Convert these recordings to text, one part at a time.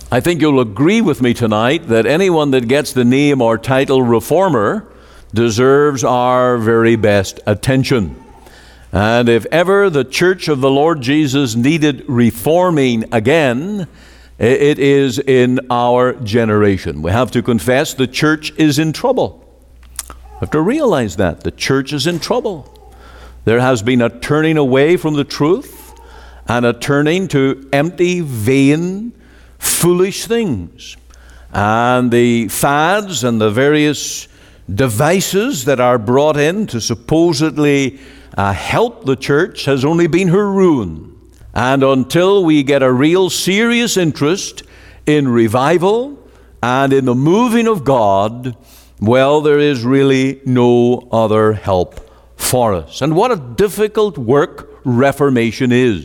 I think you'll agree with me tonight that anyone that gets the name or title reformer deserves our very best attention. And if ever the Church of the Lord Jesus needed reforming again, it is in our generation. We have to confess the church is in trouble. We have to realize that the church is in trouble. There has been a turning away from the truth and a turning to empty, vain, foolish things. And the fads and the various devices that are brought in to supposedly help the church has only been her ruin. And until we get a real serious interest in revival and in the moving of God, well, there is really no other help for us. And what a difficult work reformation is.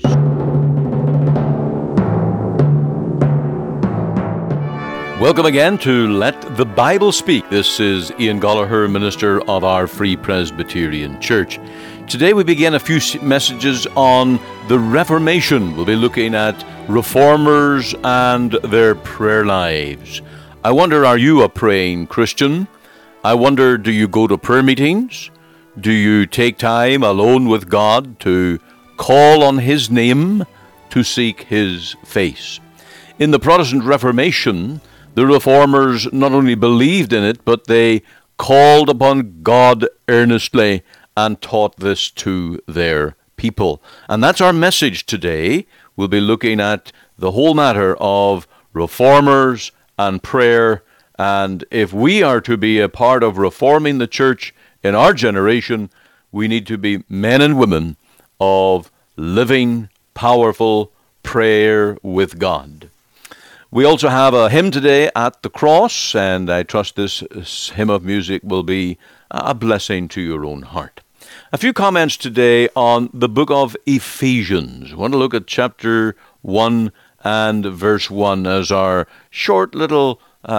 Welcome again to Let the Bible Speak. This is Ian Gollaher, minister of our Free Presbyterian Church. Today we begin a few messages on the Reformation. We'll be looking at reformers and their prayer lives. I wonder, are you a praying Christian? I wonder, do you go to prayer meetings? Do you take time alone with God to call on His name, to seek His face? In the Protestant Reformation, the reformers not only believed in it, but they called upon God earnestly and taught this to their people. And that's our message today. We'll be looking at the whole matter of reformers and prayer. And if we are to be a part of reforming the church in our generation, we need to be men and women of living, powerful prayer with God. We also have a hymn today, At the Cross, and I trust this hymn of music will be a blessing to your own heart. A few comments today on the book of Ephesians. I want to look at chapter 1 and verse 1 as our short little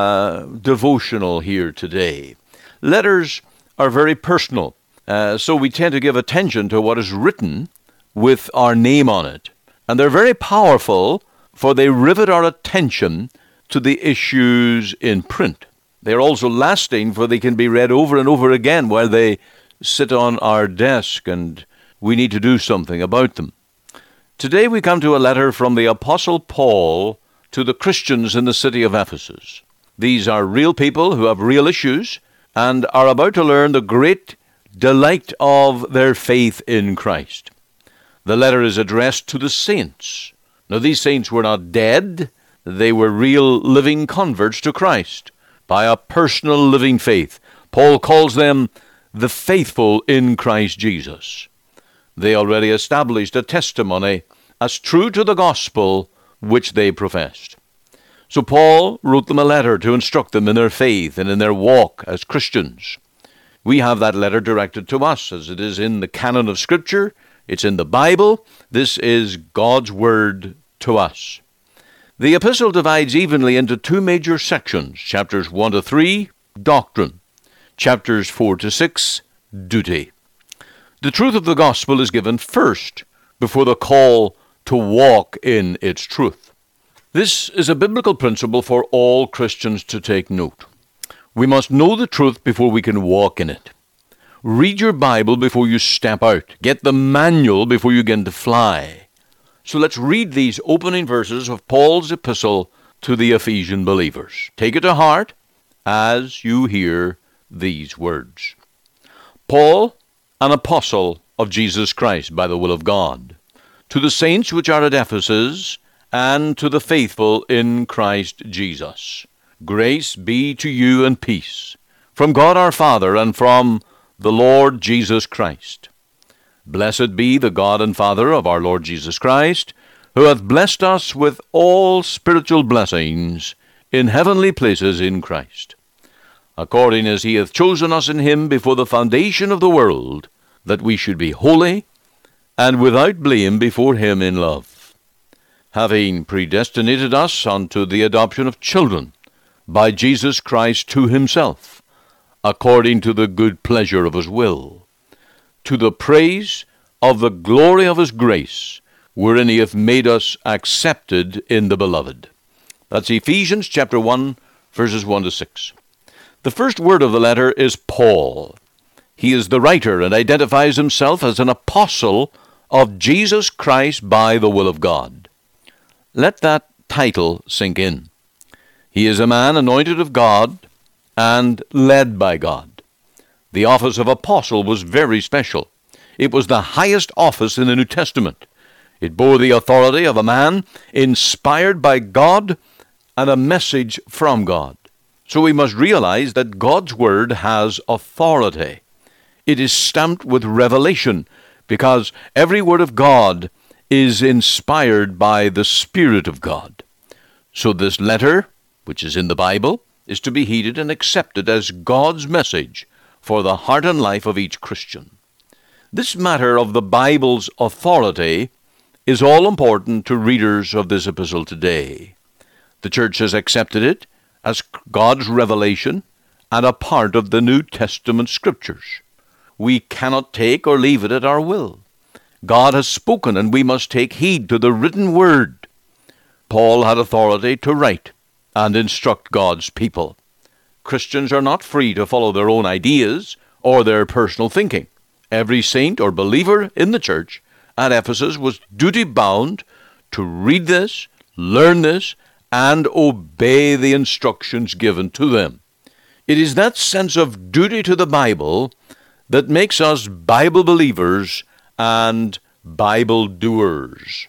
devotional here today. Letters are very personal, so we tend to give attention to what is written with our name on it. And they're very powerful, for they rivet our attention to the issues in print. They're also lasting, for they can be read over and over again while they sit on our desk, and we need to do something about them. Today we come to a letter from the Apostle Paul to the Christians in the city of Ephesus. These are real people who have real issues and are about to learn the great delight of their faith in Christ. The letter is addressed to the saints. Now, these saints were not dead. They were real living converts to Christ by a personal living faith. Paul calls them the faithful in Christ Jesus. They already established a testimony as true to the gospel which they professed. So Paul wrote them a letter to instruct them in their faith and in their walk as Christians. We have that letter directed to us as it is in the canon of Scripture. It's in the Bible. This is God's word to us. The epistle divides evenly into two major sections. Chapters 1 to 3, doctrine. Chapters 4 to 6, duty. The truth of the gospel is given first before the call to walk in its truth. This is a biblical principle for all Christians to take note. We must know the truth before we can walk in it. Read your Bible before you step out. Get the manual before you begin to fly. So let's read these opening verses of Paul's epistle to the Ephesian believers. Take it to heart as you hear these words. Paul, an apostle of Jesus Christ by the will of God, to the saints which are at Ephesus, and to the faithful in Christ Jesus. Grace be to you and peace, from God our Father and from the Lord Jesus Christ. Blessed be the God and Father of our Lord Jesus Christ, who hath blessed us with all spiritual blessings in heavenly places in Christ, according as he hath chosen us in him before the foundation of the world, that we should be holy and without blame before him in love, having predestinated us unto the adoption of children by Jesus Christ to himself, according to the good pleasure of his will, to the praise of the glory of his grace, wherein he hath made us accepted in the beloved. That's Ephesians chapter 1, verses 1 to 6. The first word of the letter is Paul. He is the writer and identifies himself as an apostle of Jesus Christ by the will of God. Let that title sink in. He is a man anointed of God and led by God. The office of apostle was very special. It was the highest office in the New Testament. It bore the authority of a man inspired by God and a message from God. So we must realize that God's word has authority. It is stamped with revelation because every word of God is inspired by the Spirit of God. So this letter, which is in the Bible, is to be heeded and accepted as God's message for the heart and life of each Christian. This matter of the Bible's authority is all important to readers of this epistle today. The church has accepted it as God's revelation and a part of the New Testament Scriptures. We cannot take or leave it at our will. God has spoken, and we must take heed to the written word. Paul had authority to write and instruct God's people. Christians are not free to follow their own ideas or their personal thinking. Every saint or believer in the church at Ephesus was duty-bound to read this, learn this, and obey the instructions given to them. It is that sense of duty to the Bible that makes us Bible believers and Bible doers.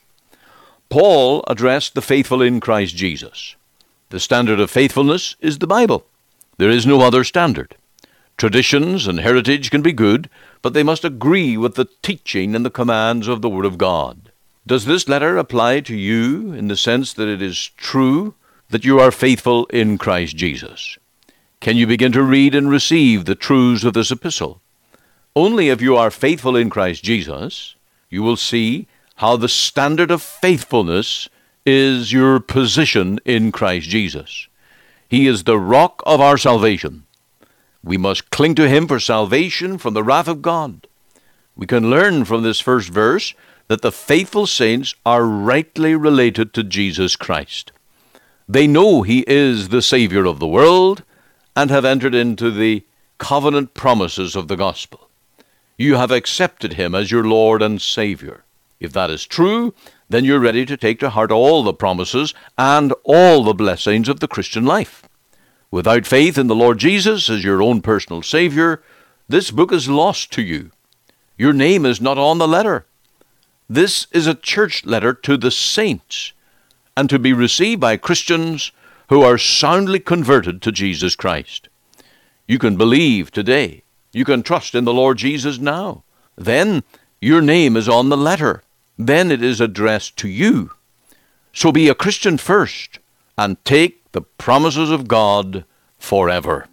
Paul addressed the faithful in Christ Jesus. The standard of faithfulness is the Bible. There is no other standard. Traditions and heritage can be good, but they must agree with the teaching and the commands of the Word of God. Does this letter apply to you in the sense that it is true that you are faithful in Christ Jesus? Can you begin to read and receive the truths of this epistle? Only if you are faithful in Christ Jesus, you will see how the standard of faithfulness is your position in Christ Jesus. He is the rock of our salvation. We must cling to him for salvation from the wrath of God. We can learn from this first verse that the faithful saints are rightly related to Jesus Christ. They know he is the Savior of the world and have entered into the covenant promises of the gospel. You have accepted him as your Lord and Savior. If that is true, then you're ready to take to heart all the promises and all the blessings of the Christian life. Without faith in the Lord Jesus as your own personal Savior, this book is lost to you. Your name is not on the letter. This is a church letter to the saints and to be received by Christians who are soundly converted to Jesus Christ. You can believe today. You can trust in the Lord Jesus now. Then your name is on the letter. Then it is addressed to you. So be a Christian first and take the promises of God forever.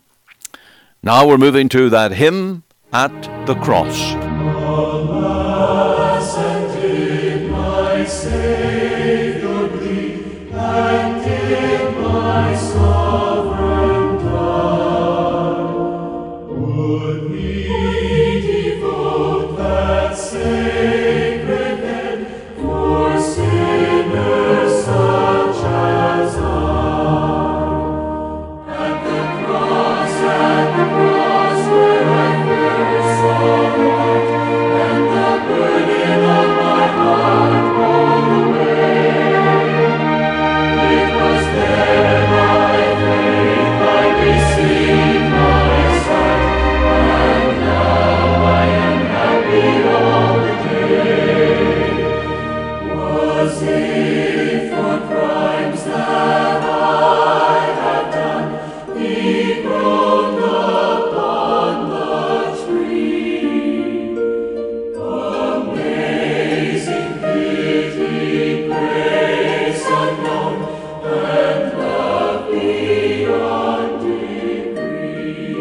Now we're moving to that hymn, At the Cross. Alas, and did my Savior bleed, and did my sovereign die? Would he devote that sacred head for sinners such as I? At the cross where I first saw light, and the burden of my heart rolled away. It was there by faith I received my sight, and now I am happy all the day. Was it for crimes that I have done, he groaned upon the tree? Amazing pity, grace unknown, and love beyond degree.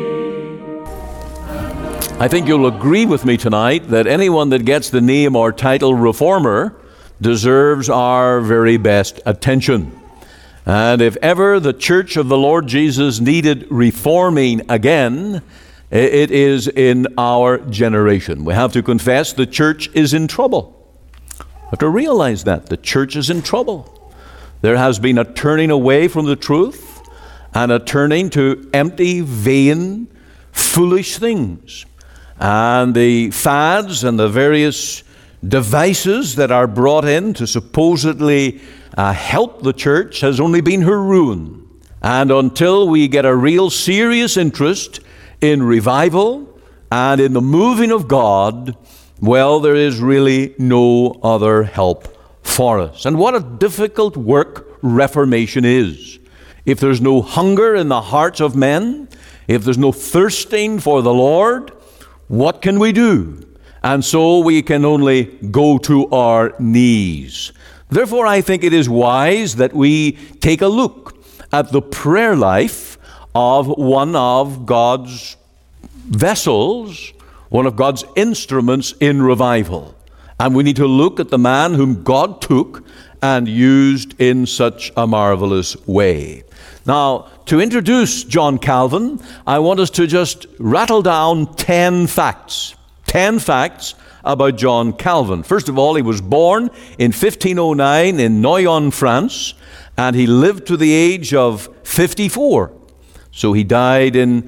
I think you'll agree with me tonight that anyone that gets the name or title reformer deserves our very best attention. And if ever the Church of the Lord Jesus needed reforming again, it is in our generation. We have to confess the church is in trouble. We have to realize that the church is in trouble. There has been a turning away from the truth and a turning to empty, vain, foolish things. And the fads and the various devices that are brought in to supposedly help the church has only been her ruin. And until we get a real serious interest in revival and in the moving of God, well, there is really no other help for us. And what a difficult work reformation is. If there's no hunger in the hearts of men, if there's no thirsting for the Lord, what can we do? And so we can only go to our knees. Therefore, I think it is wise that we take a look at the prayer life of one of God's vessels, one of God's instruments in revival. And we need to look at the man whom God took and used in such a marvelous way. Now, to introduce John Calvin, I want us to just rattle down 10 facts. 10 facts about John Calvin. First of all, he was born in 1509 in Noyon, France, and he lived to the age of 54. So he died in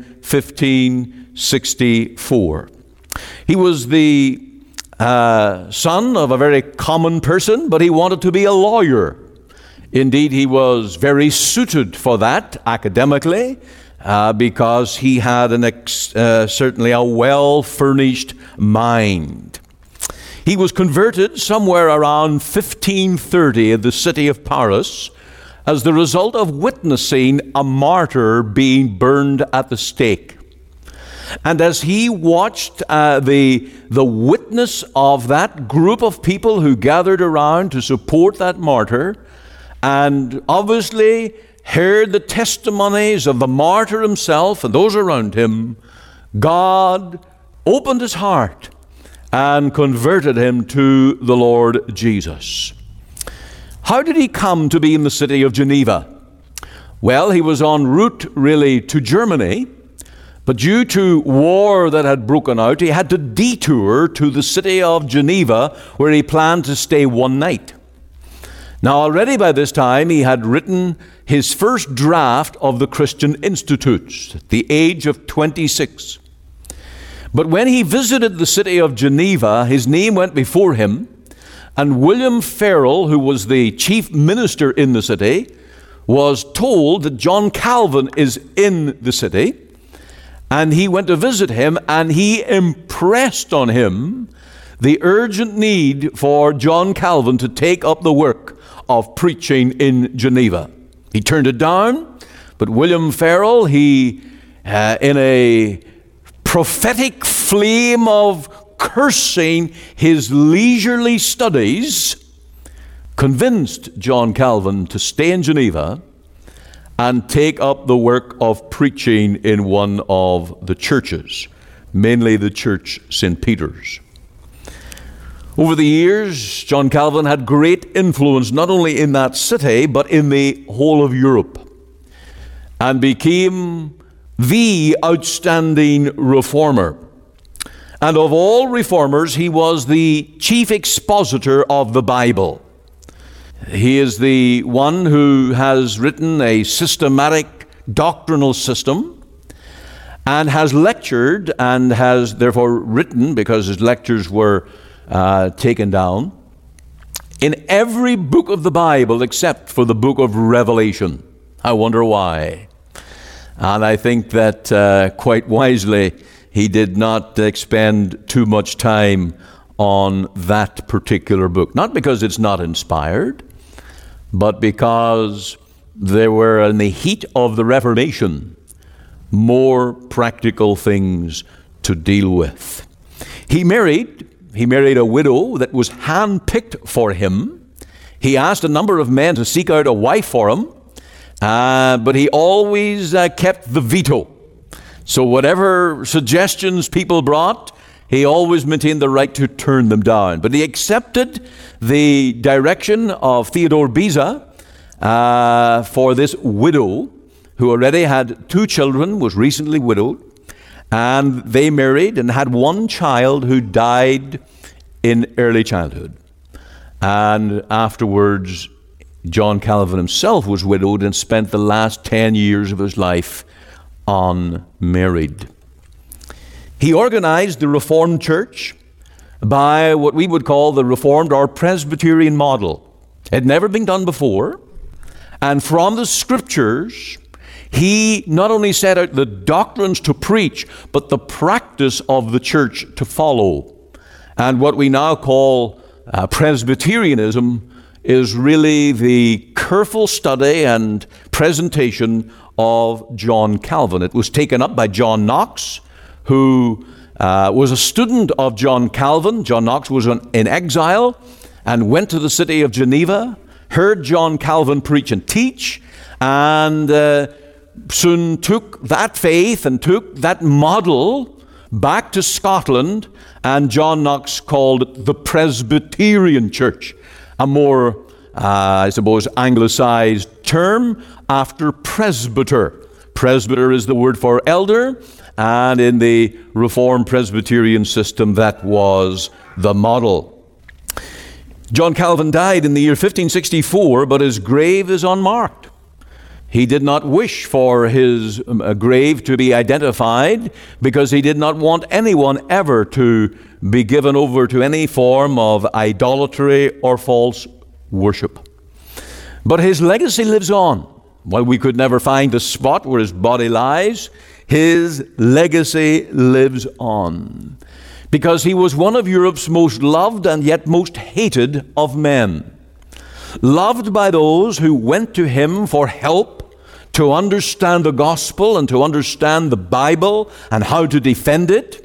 1564. He was the son of a very common person, but he wanted to be a lawyer. Indeed, he was very suited for that academically because he had certainly a well-furnished mind. He was converted somewhere around 1530 in the city of Paris as the result of witnessing a martyr being burned at the stake. And as he watched the witness of that group of people who gathered around to support that martyr, and obviously heard the testimonies of the martyr himself and those around him, God opened his heart and converted him to the Lord Jesus. How did he come to be in the city of Geneva? Well, he was en route really to Germany, but due to war that had broken out, he had to detour to the city of Geneva, where he planned to stay one night. Now, already by this time, he had written his first draft of the Christian Institutes at the age of 26. But when he visited the city of Geneva, his name went before him, and William Farel, who was the chief minister in the city, was told that John Calvin is in the city, and he went to visit him, and he impressed on him the urgent need for John Calvin to take up the work of preaching in Geneva. He turned it down, but William Farel, in a prophetic flame of cursing his leisurely studies, convinced John Calvin to stay in Geneva and take up the work of preaching in one of the churches, mainly the church St. Peter's. Over the years, John Calvin had great influence not only in that city, but in the whole of Europe, and became the outstanding reformer. And of all reformers, he was the chief expositor of the Bible. He is the one who has written a systematic doctrinal system and has lectured and has therefore written, because his lectures were taken down, in every book of the Bible except for the book of Revelation. I wonder why. And I think that quite wisely he did not expend too much time on that particular book. Not because it's not inspired, but because there were, in the heat of the Reformation, more practical things to deal with. He married a widow that was handpicked for him. He asked a number of men to seek out a wife for him, but he always kept the veto. So whatever suggestions people brought, he always maintained the right to turn them down. But he accepted the direction of Theodore Beza for this widow, who already had 2 children, was recently widowed, and they married and had one child who died in early childhood. And afterwards, John Calvin himself was widowed and spent the last 10 years of his life unmarried. He organized the Reformed Church by what we would call the Reformed or Presbyterian model. It had never been done before. And from the Scriptures, he not only set out the doctrines to preach, but the practice of the church to follow. And what we now call Presbyterianism is really the careful study and presentation of John Calvin. It was taken up by John Knox, who was a student of John Calvin. John Knox was in exile and went to the city of Geneva, heard John Calvin preach and teach, and soon took that faith and took that model back to Scotland, and John Knox called it the Presbyterian Church, a more, I suppose, anglicized term after presbyter. Presbyter is the word for elder, and in the Reformed Presbyterian system, that was the model. John Calvin died in the year 1564, but his grave is unmarked. He did not wish for his grave to be identified because he did not want anyone ever to be given over to any form of idolatry or false worship. But his legacy lives on. While we could never find the spot where his body lies, his legacy lives on, because he was one of Europe's most loved and yet most hated of men. Loved by those who went to him for help to understand the gospel and to understand the Bible and how to defend it.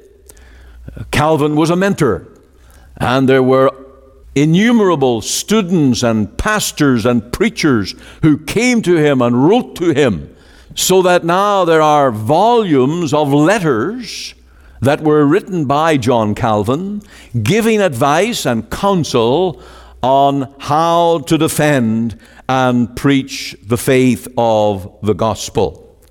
Calvin was a mentor, and there were innumerable students and pastors and preachers who came to him and wrote to him, so that now there are volumes of letters that were written by John Calvin, giving advice and counsel on how to defend and preach the faith of the gospel.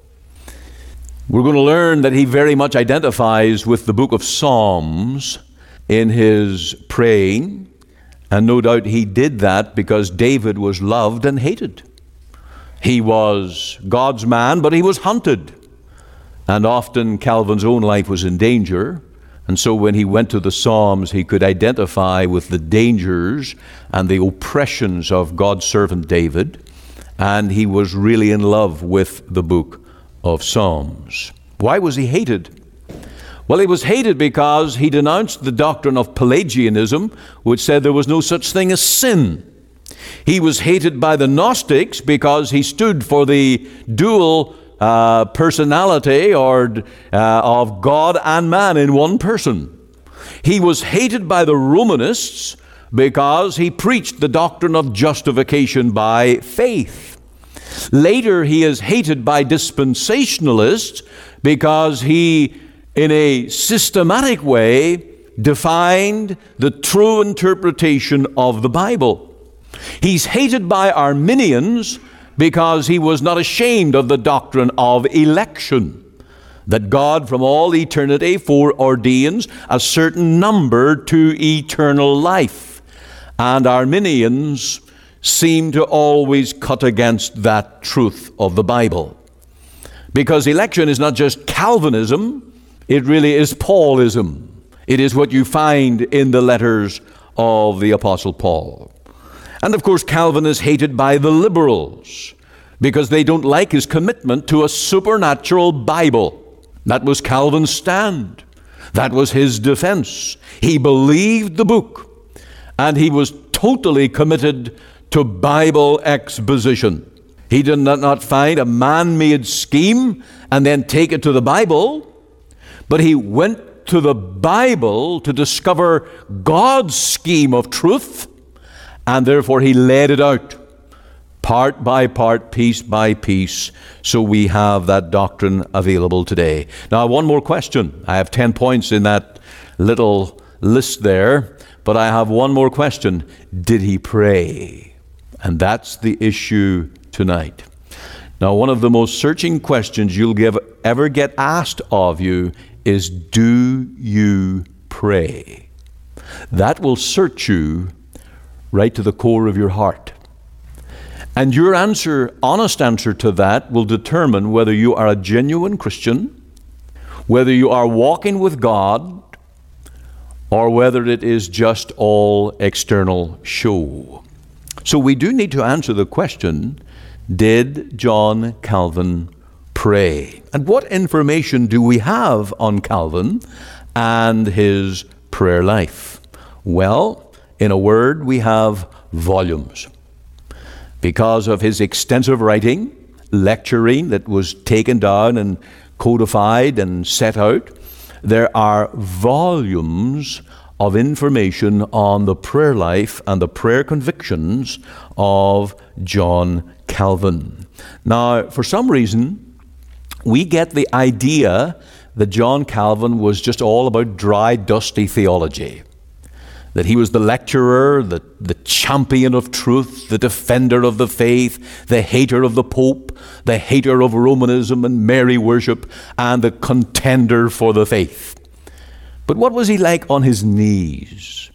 We're going to learn that he very much identifies with the book of Psalms in his praying, and no doubt he did that because David was loved and hated. He was God's man, but he was hunted. And often Calvin's own life was in danger. And so when he went to the Psalms, he could identify with the dangers and the oppressions of God's servant David. And he was really in love with the book of Psalms. Why was he hated? Well, he was hated because he denounced the doctrine of Pelagianism, which said there was no such thing as sin. He was hated by the Gnostics because he stood for the dual personality of God and man in one person. He was hated by the Romanists because he preached the doctrine of justification by faith. Later, he is hated by dispensationalists because he, in a systematic way, defined the true interpretation of the Bible. He's hated by Arminians because he was not ashamed of the doctrine of election, that God from all eternity foreordains a certain number to eternal life. And Arminians seem to always cut against that truth of the Bible. Because election is not just Calvinism, it really is Paulism. It is what you find in the letters of the Apostle Paul. And of course, Calvin is hated by the liberals because they don't like his commitment to a supernatural Bible. That was Calvin's stand. That was his defense. He believed the book, and he was totally committed to Bible exposition. He did not find a man-made scheme and then take it to the Bible, but he went to the Bible to discover God's scheme of truth, and therefore he laid it out, part by part, piece by piece, so we have that doctrine available today. Now, one more question. I have 10 points in that little list there, but I have one more question. Did he pray? And that's the issue tonight. Now, one of the most searching questions you'll ever get asked of you is, do you pray? That will search you right to the core of your heart. And your answer, honest answer to that, will determine whether you are a genuine Christian, whether you are walking with God, or whether it is just all external show. So we do need to answer the question, did John Calvin pray? And what information do we have on Calvin and his prayer life? Well, in a word, we have volumes. Because of his extensive writing, lecturing that was taken down and codified and set out, there are volumes of information on the prayer life and the prayer convictions of John Calvin. Now, for some reason, we get the idea that John Calvin was just all about dry, dusty theology. That he was the lecturer, the champion of truth, the defender of the faith, the hater of the Pope, the hater of Romanism and Mary worship, and the contender for the faith. But what was he like on his knees?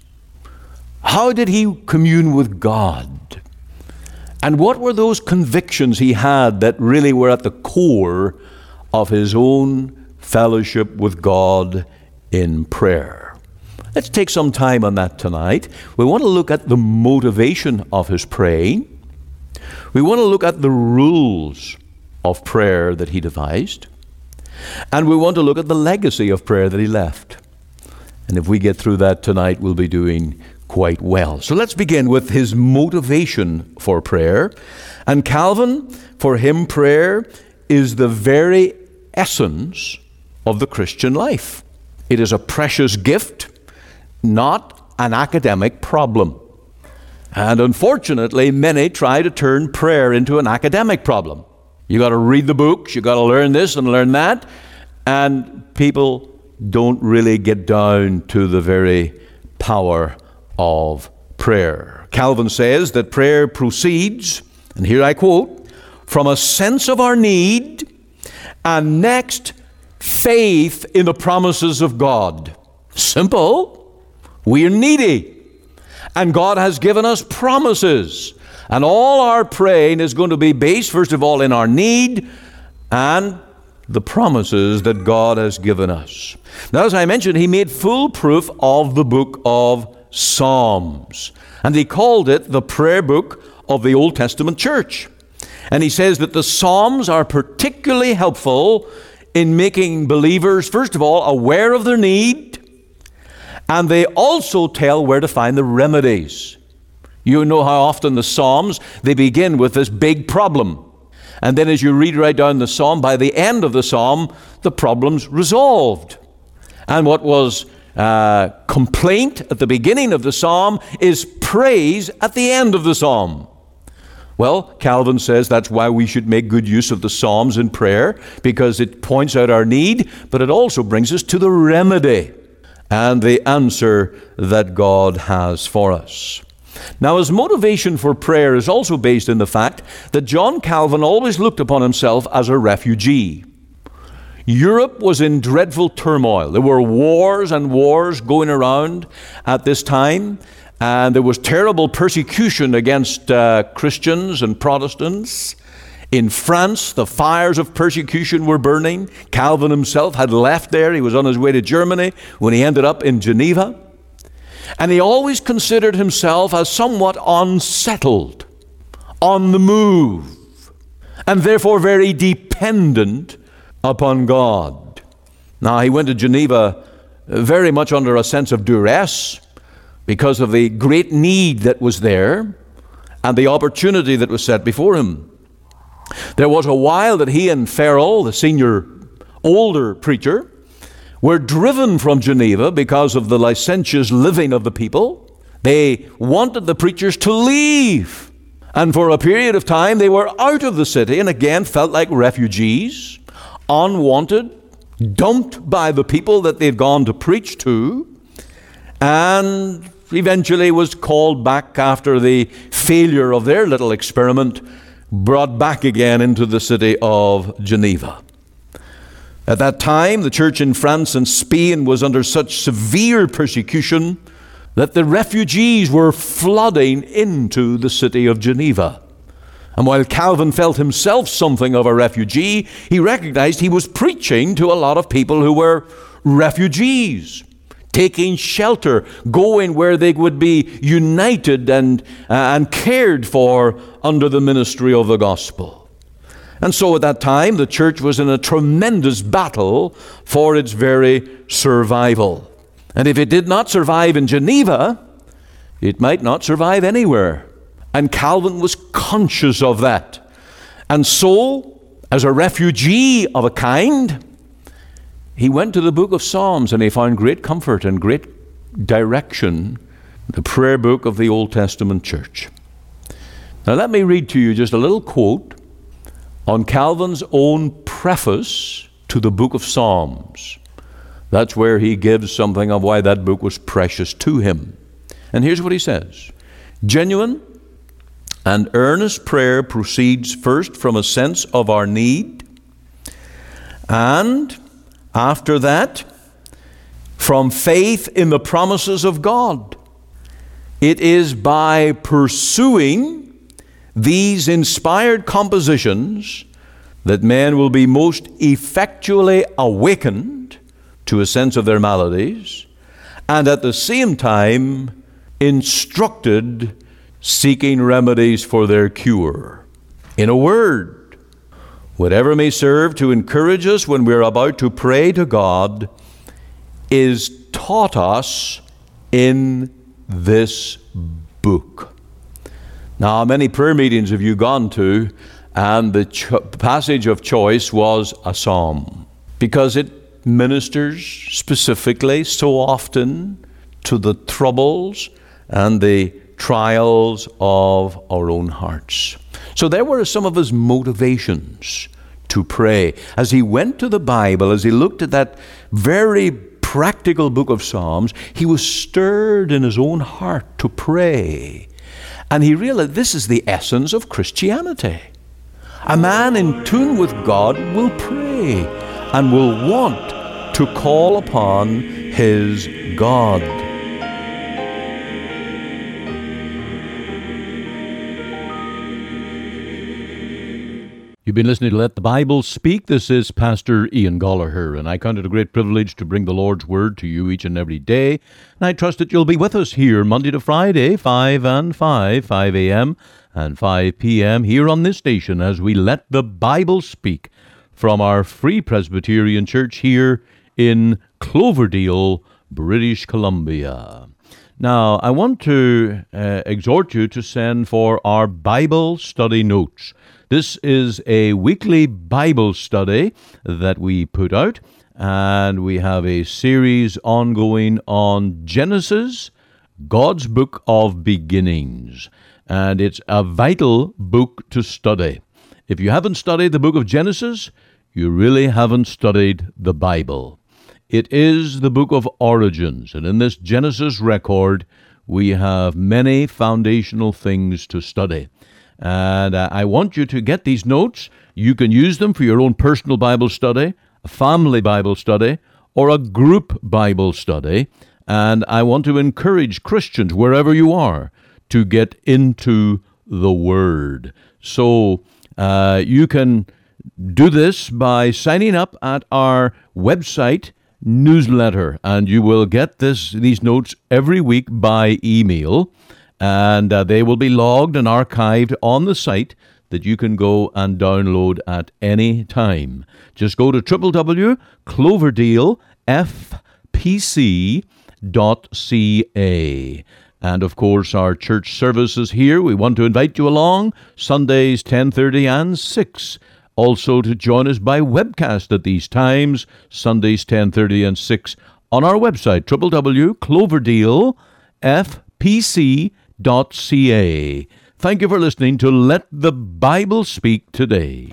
How did he commune with God? And what were those convictions he had that really were at the core of his own fellowship with God in prayer? Let's take some time on that tonight. We want to look at the motivation of his praying. We want to look at the rules of prayer that he devised. And we want to look at the legacy of prayer that he left. And if we get through that tonight, we'll be doing quite well. So let's begin with his motivation for prayer. And Calvin, for him, prayer is the very essence of the Christian life. It is a precious gift, not an academic problem. And unfortunately, many try to turn prayer into an academic problem. You got to read the books, you got to learn this and learn that, and people don't really get down to the very power of prayer. Calvin says that prayer proceeds, and here I quote, from a sense of our need, and next, faith in the promises of God. Simple. We are needy, and God has given us promises, and all our praying is going to be based, first of all, in our need and the promises that God has given us. Now, as I mentioned, he made full proof of the book of Psalms, and he called it the prayer book of the Old Testament church. And he says that the Psalms are particularly helpful in making believers, first of all, aware of their need, and they also tell where to find the remedies. You know how often the Psalms, they begin with this big problem. And then as you read right down the Psalm, by the end of the Psalm, the problem's resolved. And what was complaint at the beginning of the Psalm is praise at the end of the Psalm. Well, Calvin says that's why we should make good use of the Psalms in prayer, because it points out our need, but it also brings us to the remedy and the answer that God has for us. Now, his motivation for prayer is also based in the fact that John Calvin always looked upon himself as a refugee. Europe was in dreadful turmoil. There were wars and wars going around at this time, and there was terrible persecution against Christians and Protestants. In France, the fires of persecution were burning. Calvin himself had left there. He was on his way to Germany when he ended up in Geneva. And he always considered himself as somewhat unsettled, on the move, and therefore very dependent upon God. Now, he went to Geneva very much under a sense of duress because of the great need that was there and the opportunity that was set before him. There was a while that he and Farel, the senior older preacher, were driven from Geneva because of the licentious living of the people. They wanted the preachers to leave. And for a period of time, they were out of the city and again felt like refugees, unwanted, dumped by the people that they'd gone to preach to, and eventually was called back after the failure of their little experiment, brought back again into the city of Geneva. At that time, the church in France and Spain was under such severe persecution that the refugees were flooding into the city of Geneva. And while Calvin felt himself something of a refugee, he recognized he was preaching to a lot of people who were refugees, taking shelter, going where they would be united and cared for under the ministry of the gospel. And so at that time, the church was in a tremendous battle for its very survival. And if it did not survive in Geneva, it might not survive anywhere. And Calvin was conscious of that. And so, as a refugee of a kind, he went to the book of Psalms and he found great comfort and great direction, the prayer book of the Old Testament church. Now let me read to you just a little quote on Calvin's own preface to the book of Psalms. That's where he gives something of why that book was precious to him. And here's what he says. Genuine and earnest prayer proceeds first from a sense of our need, and after that, from faith in the promises of God. It is by pursuing these inspired compositions that men will be most effectually awakened to a sense of their maladies, and at the same time instructed seeking remedies for their cure. In a word, whatever may serve to encourage us when we are about to pray to God is taught us in this book. Now, how many prayer meetings have you gone to, and the passage of choice was a psalm? Because it ministers specifically so often to the troubles and the trials of our own hearts. So there were some of his motivations to pray. As he went to the Bible, as he looked at that very practical book of Psalms, he was stirred in his own heart to pray. And he realized this is the essence of Christianity. A man in tune with God will pray and will want to call upon his God. You've been listening to Let the Bible Speak. This is Pastor Ian Gollaher, and I count it a great privilege to bring the Lord's Word to you each and every day. And I trust that you'll be with us here Monday to Friday, 5 a.m. and 5 p.m. here on this station as we let the Bible speak from our Free Presbyterian Church here in Cloverdale, British Columbia. Now, I want to exhort you to send for our Bible study notes. This is a weekly Bible study that we put out, and we have a series ongoing on Genesis, God's Book of Beginnings, and it's a vital book to study. If you haven't studied the book of Genesis, you really haven't studied the Bible. It is the book of origins, and in this Genesis record, we have many foundational things to study. And I want you to get these notes. You can use them for your own personal Bible study, a family Bible study, or a group Bible study. And I want to encourage Christians, wherever you are, to get into the Word. So you can do this by signing up at our website newsletter, and you will get these notes every week by email. And they will be logged and archived on the site that you can go and download at any time. Just go to www.cloverdalefpc.ca. And of course, our church services here, we want to invite you along Sundays 10:30 and 6. Also to join us by webcast at these times, Sundays 10:30 and 6, on our website, www.cloverdalefpc.ca. Thank you for listening to Let the Bible Speak today.